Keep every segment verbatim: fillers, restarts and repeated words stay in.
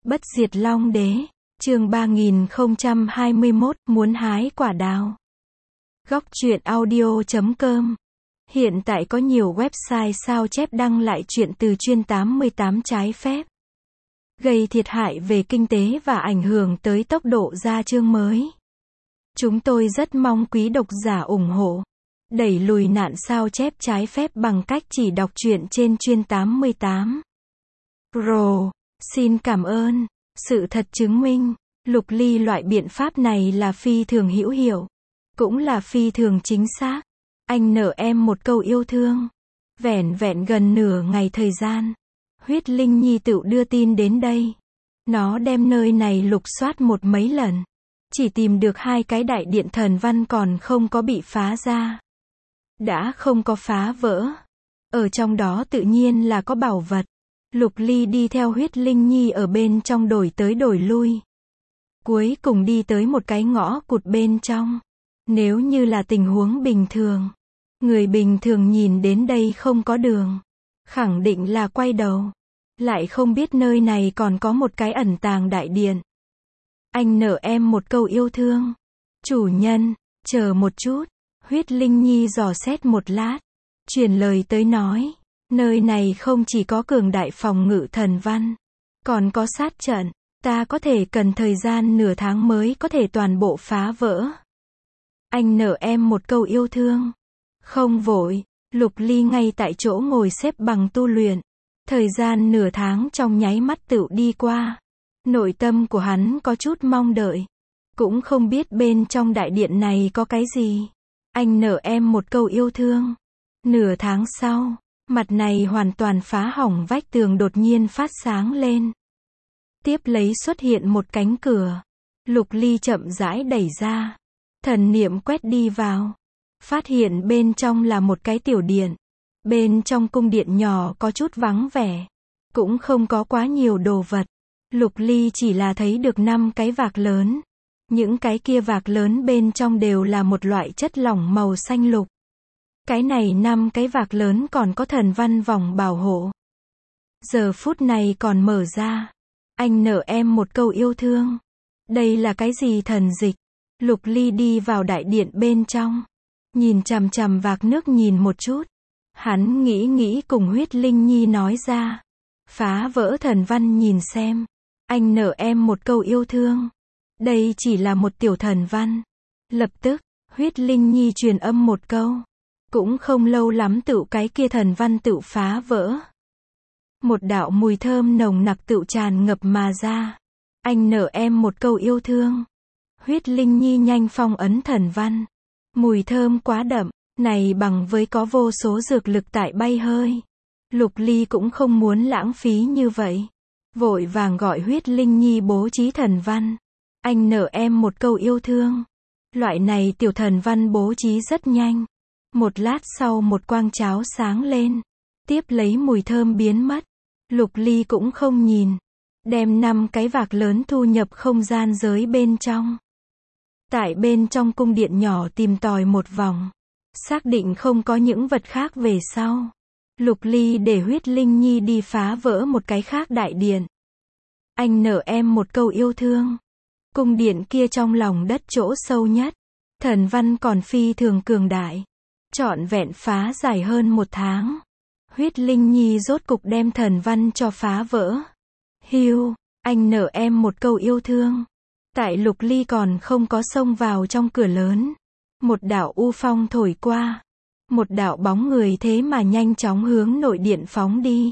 Bất diệt long đế, chương ba nghìn không trăm hai mươi mốt, muốn hái quả đào. Góc truyện audio chấm com. Hiện tại có nhiều website sao chép đăng lại truyện từ chuyên tám mươi tám trái phép, gây thiệt hại về kinh tế và ảnh hưởng tới tốc độ ra chương mới. Chúng tôi rất mong quý độc giả ủng hộ, đẩy lùi nạn sao chép trái phép bằng cách chỉ đọc truyện trên chuyên tám mươi tám. Pro, xin cảm ơn. Sự thật chứng minh, Lục Ly loại biện pháp này là phi thường hữu hiệu, cũng là phi thường chính xác. Anh nợ em một câu yêu thương. Vẻn vẹn gần nửa ngày thời gian, Huyết Linh Nhi tự đưa tin đến đây. Nó đem nơi này lục soát một mấy lần, chỉ tìm được hai cái đại điện thần văn còn không có bị phá ra. Đã không có phá vỡ. Ở trong đó tự nhiên là có bảo vật. Lục Ly đi theo Huyết Linh Nhi ở bên trong đổi tới đổi lui. Cuối cùng đi tới một cái ngõ cụt bên trong. Nếu như là tình huống bình thường, người bình thường nhìn đến đây không có đường, khẳng định là quay đầu. Lại không biết nơi này còn có một cái ẩn tàng đại điện. Anh nợ em một câu yêu thương. Chủ nhân, chờ một chút. Huyết Linh Nhi dò xét một lát, truyền lời tới nói. Nơi này không chỉ có cường đại phòng ngự thần văn, còn có sát trận. Ta có thể cần thời gian nửa tháng mới có thể toàn bộ phá vỡ. Anh nợ em một câu yêu thương. Không vội. Lục Ly ngay tại chỗ ngồi xếp bằng tu luyện. Thời gian nửa tháng trong nháy mắt tựu đi qua. Nội tâm của hắn có chút mong đợi. Cũng không biết bên trong đại điện này có cái gì. Anh nợ em một câu yêu thương. Nửa tháng sau, mặt này hoàn toàn phá hỏng vách tường đột nhiên phát sáng lên. Tiếp lấy xuất hiện một cánh cửa. Lục Ly chậm rãi đẩy ra. Thần niệm quét đi vào. Phát hiện bên trong là một cái tiểu điện. Bên trong cung điện nhỏ có chút vắng vẻ. Cũng không có quá nhiều đồ vật. Lục Ly chỉ là thấy được năm cái vạc lớn. Những cái kia vạc lớn bên trong đều là một loại chất lỏng màu xanh lục. Cái này năm cái vạc lớn còn có thần văn vòng bảo hộ. Giờ phút này còn mở ra. Anh nợ em một câu yêu thương. Đây là cái gì thần dịch? Lục Ly đi vào đại điện bên trong. Nhìn chằm chằm vạc nước nhìn một chút. Hắn nghĩ nghĩ cùng Huyết Linh Nhi nói ra. Phá vỡ thần văn nhìn xem. Anh nợ em một câu yêu thương. Đây chỉ là một tiểu thần văn. Lập tức, Huyết Linh Nhi truyền âm một câu. Cũng không lâu lắm tựu cái kia thần văn tựu phá vỡ. Một đạo mùi thơm nồng nặc tựu tràn ngập mà ra. Anh nợ em một câu yêu thương. Huyết Linh Nhi nhanh phong ấn thần văn. Mùi thơm quá đậm, này bằng với có vô số dược lực tại bay hơi. Lục Ly cũng không muốn lãng phí như vậy. Vội vàng gọi Huyết Linh Nhi bố trí thần văn. Anh nợ em một câu yêu thương. Loại này tiểu thần văn bố trí rất nhanh. Một lát sau một quang cháo sáng lên. Tiếp lấy mùi thơm biến mất. Lục Ly cũng không nhìn. Đem năm cái vạc lớn thu nhập không gian giới bên trong. Tại bên trong cung điện nhỏ tìm tòi một vòng. Xác định không có những vật khác về sau. Lục Ly để Huyết Linh Nhi đi phá vỡ một cái khác đại điện. Anh nợ em một câu yêu thương. Cung điện kia trong lòng đất chỗ sâu nhất. Thần văn còn phi thường cường đại. Trọn vẹn phá dài hơn một tháng. Huyết Linh Nhi rốt cục đem thần văn cho phá vỡ. Hiu, anh nợ em một câu yêu thương. Tại Lục Ly còn không có xông vào trong cửa lớn. Một đạo u phong thổi qua. Một đạo bóng người thế mà nhanh chóng hướng nội điện phóng đi.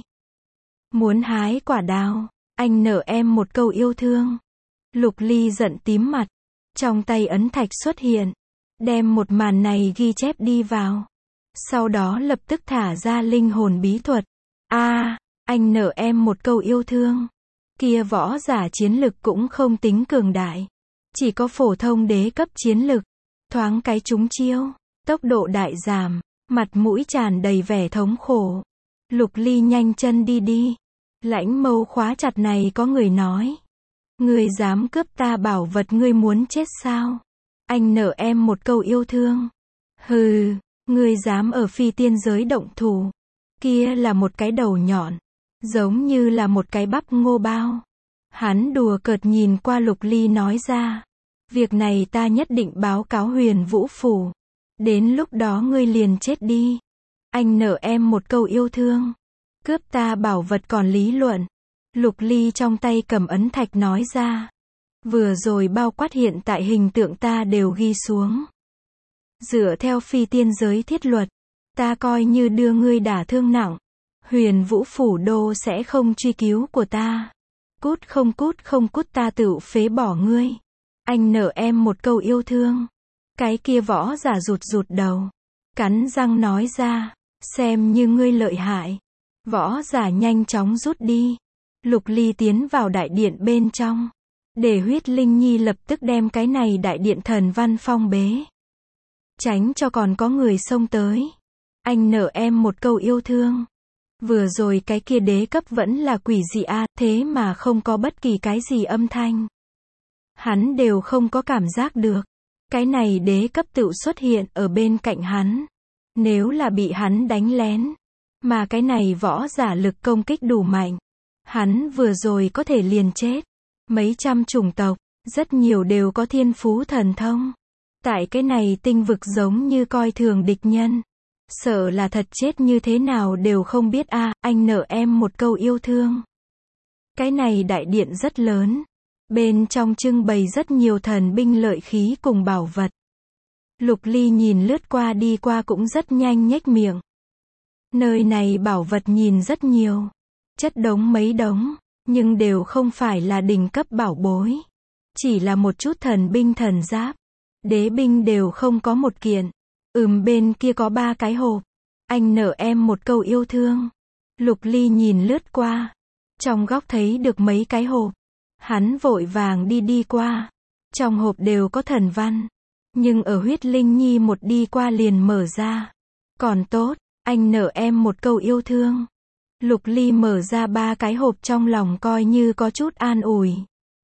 Muốn hái quả đào. Anh nợ em một câu yêu thương. Lục Ly giận tím mặt. Trong tay ấn thạch xuất hiện. Đem một màn này ghi chép đi vào. Sau đó lập tức thả ra linh hồn bí thuật. A, à, anh nợ em một câu yêu thương. Kia võ giả chiến lực cũng không tính cường đại. Chỉ có phổ thông đế cấp chiến lực. Thoáng cái trúng chiêu. Tốc độ đại giảm. Mặt mũi tràn đầy vẻ thống khổ. Lục Ly nhanh chân đi đi. Lãnh mâu khóa chặt này có người nói. Ngươi dám cướp ta bảo vật ngươi muốn chết sao? Anh nợ em một câu yêu thương. Hừ, ngươi dám ở phi tiên giới động thủ. Kia là một cái đầu nhọn. Giống như là một cái bắp ngô bao. Hắn đùa cợt nhìn qua Lục Ly nói ra. Việc này ta nhất định báo cáo Huyền Vũ Phủ. Đến lúc đó ngươi liền chết đi. Anh nợ em một câu yêu thương. Cướp ta bảo vật còn lý luận. Lục Ly trong tay cầm ấn thạch nói ra. Vừa rồi bao quát hiện tại hình tượng ta đều ghi xuống. Dựa theo phi tiên giới thiết luật, ta coi như đưa ngươi đả thương nặng. Huyền Vũ Phủ đô sẽ không truy cứu của ta. Cút không cút không cút ta tự phế bỏ ngươi. Anh nợ em một câu yêu thương. Cái kia võ giả rụt rụt đầu. Cắn răng nói ra. Xem như ngươi lợi hại. Võ giả nhanh chóng rút đi. Lục Ly tiến vào đại điện bên trong. Để Huyết Linh Nhi lập tức đem cái này đại điện thần văn phong bế. Tránh cho còn có người xông tới. Anh nợ em một câu yêu thương. Vừa rồi cái kia đế cấp vẫn là quỷ dị a, thế mà không có bất kỳ cái gì âm thanh. Hắn đều không có cảm giác được. Cái này đế cấp tự xuất hiện ở bên cạnh hắn. Nếu là bị hắn đánh lén. Mà cái này võ giả lực công kích đủ mạnh. Hắn vừa rồi có thể liền chết. Mấy trăm chủng tộc, rất nhiều đều có thiên phú thần thông. Tại cái này tinh vực giống như coi thường địch nhân. Sợ là thật chết như thế nào đều không biết a, à, anh nợ em một câu yêu thương. Cái này đại điện rất lớn. Bên trong trưng bày rất nhiều thần binh lợi khí cùng bảo vật. Lục Ly nhìn lướt qua đi qua cũng rất nhanh nhếch miệng. Nơi này bảo vật nhìn rất nhiều. Chất đống mấy đống, nhưng đều không phải là đỉnh cấp bảo bối. Chỉ là một chút thần binh thần giáp. Đế binh đều không có một kiện. Ừm bên kia có ba cái hộp. Anh nợ em một câu yêu thương. Lục Ly nhìn lướt qua. Trong góc thấy được mấy cái hộp. Hắn vội vàng đi đi qua. Trong hộp đều có thần văn. Nhưng ở Huyết Linh Nhi một đi qua liền mở ra. Còn tốt, anh nợ em một câu yêu thương. Lục Ly mở ra ba cái hộp trong lòng coi như có chút an ủi.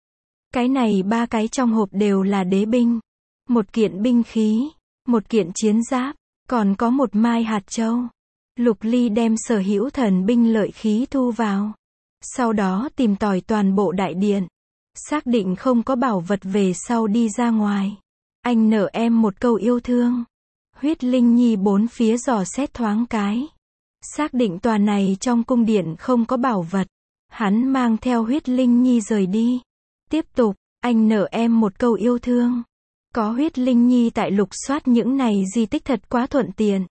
Cái này ba cái trong hộp đều là đế binh. Một kiện binh khí. Một kiện chiến giáp. Còn có một mai hạt châu. Lục Ly đem sở hữu thần binh lợi khí thu vào. Sau đó tìm tòi toàn bộ đại điện. Xác định không có bảo vật về sau đi ra ngoài. Anh nợ em một câu yêu thương. Huyết Linh Nhi bốn phía dò xét thoáng cái. Xác định tòa này trong cung điện không có bảo vật. Hắn mang theo Huyết Linh Nhi rời đi. Tiếp tục, anh nợ em một câu yêu thương. Có Huyết Linh Nhi tại lục soát những này di tích thật quá thuận tiện.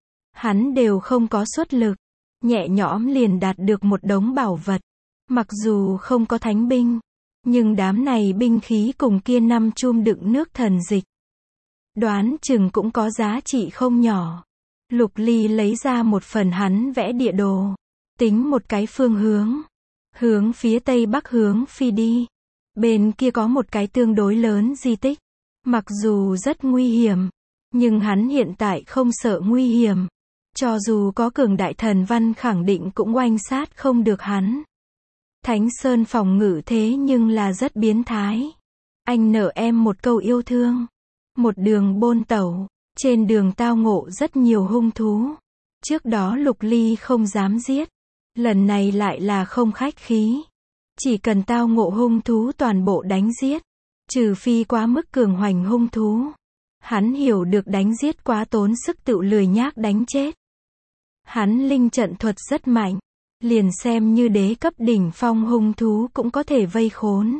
Hắn đều không có xuất lực. Nhẹ nhõm liền đạt được một đống bảo vật. Mặc dù không có thánh binh. Nhưng đám này binh khí cùng kia năm chum đựng nước thần dịch. Đoán chừng cũng có giá trị không nhỏ. Lục Ly lấy ra một phần hắn vẽ địa đồ. Tính một cái phương hướng. Hướng phía tây bắc hướng phi đi. Bên kia có một cái tương đối lớn di tích. Mặc dù rất nguy hiểm. Nhưng hắn hiện tại không sợ nguy hiểm. Cho dù có cường đại thần văn khẳng định cũng oanh sát không được hắn. Thánh Sơn phòng ngự thế nhưng là rất biến thái. Anh nợ em một câu yêu thương. Một đường bôn tẩu. Trên đường tao ngộ rất nhiều hung thú. Trước đó Lục Ly không dám giết. Lần này lại là không khách khí. Chỉ cần tao ngộ hung thú toàn bộ đánh giết. Trừ phi quá mức cường hoành hung thú. Hắn hiểu được đánh giết quá tốn sức tự lười nhác đánh chết. Hắn linh trận thuật rất mạnh. Liền xem như đế cấp đỉnh phong hung thú cũng có thể vây khốn.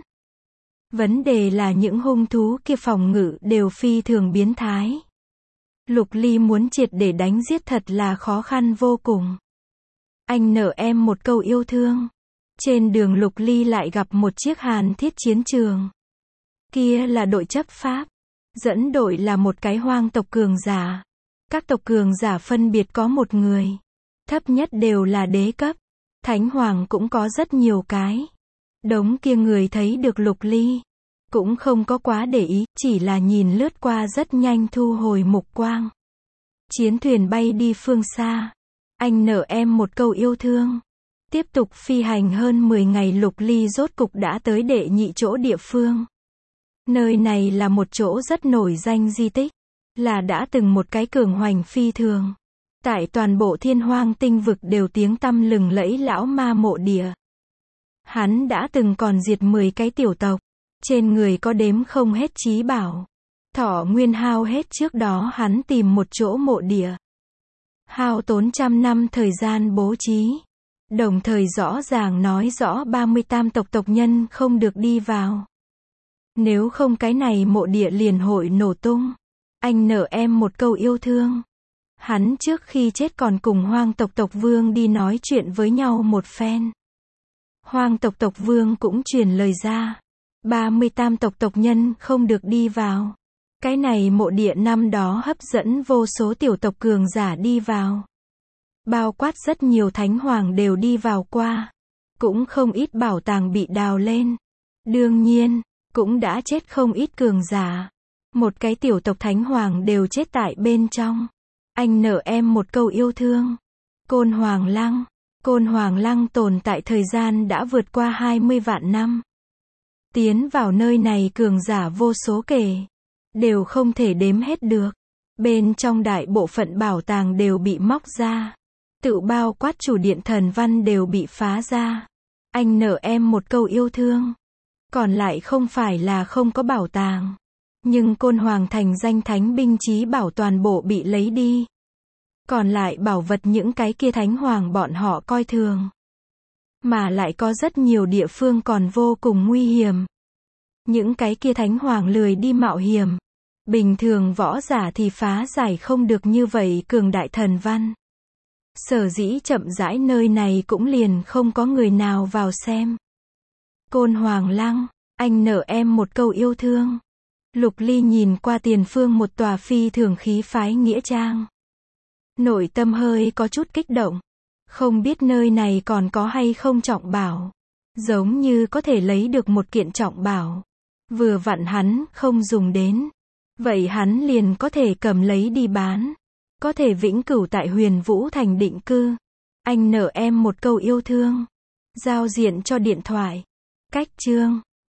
Vấn đề là những hung thú kia phòng ngự đều phi thường biến thái. Lục Ly muốn triệt để đánh giết thật là khó khăn vô cùng. Anh nợ em một câu yêu thương. Trên đường Lục Ly lại gặp một chiếc hàn thiết chiến trường. Kia là đội chấp pháp. Dẫn đội là một cái hoang tộc cường giả. Các tộc cường giả phân biệt có một người. Thấp nhất đều là đế cấp. Thánh hoàng cũng có rất nhiều cái. Đống kia người thấy được Lục Ly. Cũng không có quá để ý, chỉ là nhìn lướt qua rất nhanh thu hồi mục quang. Chiến thuyền bay đi phương xa. Anh nợ em một câu yêu thương. Tiếp tục phi hành hơn mười ngày Lục Ly rốt cục đã tới đệ nhị chỗ địa phương. Nơi này là một chỗ rất nổi danh di tích. Là đã từng một cái cường hoành phi thường. Tại toàn bộ thiên hoang tinh vực đều tiếng tăm lừng lẫy lão ma mộ địa. Hắn đã từng còn diệt mười cái tiểu tộc. Trên người có đếm không hết trí bảo. Thọ nguyên hao hết trước đó hắn tìm một chỗ mộ địa. Hao tốn trăm năm thời gian bố trí. Đồng thời rõ ràng nói rõ ba mươi tam tộc tộc nhân không được đi vào. Nếu không cái này mộ địa liền hội nổ tung. Anh nợ em một câu yêu thương. Hắn trước khi chết còn cùng Hoang tộc tộc vương đi nói chuyện với nhau một phen. Hoang tộc tộc vương cũng truyền lời ra. ba mươi tam tộc tộc nhân không được đi vào. Cái này mộ địa năm đó hấp dẫn vô số tiểu tộc cường giả đi vào. Bao quát rất nhiều thánh hoàng đều đi vào qua. Cũng không ít bảo tàng bị đào lên. Đương nhiên, cũng đã chết không ít cường giả. Một cái tiểu tộc thánh hoàng đều chết tại bên trong. Anh nợ em một câu yêu thương. Côn Hoàng Lăng. Côn Hoàng Lăng tồn tại thời gian đã vượt qua hai mươi vạn năm. Tiến vào nơi này cường giả vô số kể. Đều không thể đếm hết được. Bên trong đại bộ phận bảo tàng đều bị móc ra. Tự bao quát chủ điện thần văn đều bị phá ra. Anh nợ em một câu yêu thương. Còn lại không phải là không có bảo tàng. Nhưng Côn Hoàng thành danh thánh binh chí bảo toàn bộ bị lấy đi. Còn lại bảo vật những cái kia thánh hoàng bọn họ coi thường. Mà lại có rất nhiều địa phương còn vô cùng nguy hiểm. Những cái kia thánh hoàng lười đi mạo hiểm. Bình thường võ giả thì phá giải không được như vậy cường đại thần văn. Sở dĩ chậm rãi nơi này cũng liền không có người nào vào xem. Côn Hoàng Lăng, anh nợ em một câu yêu thương. Lục Ly nhìn qua tiền phương một tòa phi thường khí phái nghĩa trang. Nội tâm hơi có chút kích động. Không biết nơi này còn có hay không trọng bảo. Giống như có thể lấy được một kiện trọng bảo. Vừa vặn hắn không dùng đến. Vậy hắn liền có thể cầm lấy đi bán. Có thể vĩnh cửu tại Huyền Vũ Thành định cư. Anh nợ em một câu yêu thương. Giao diện cho điện thoại. Cách chương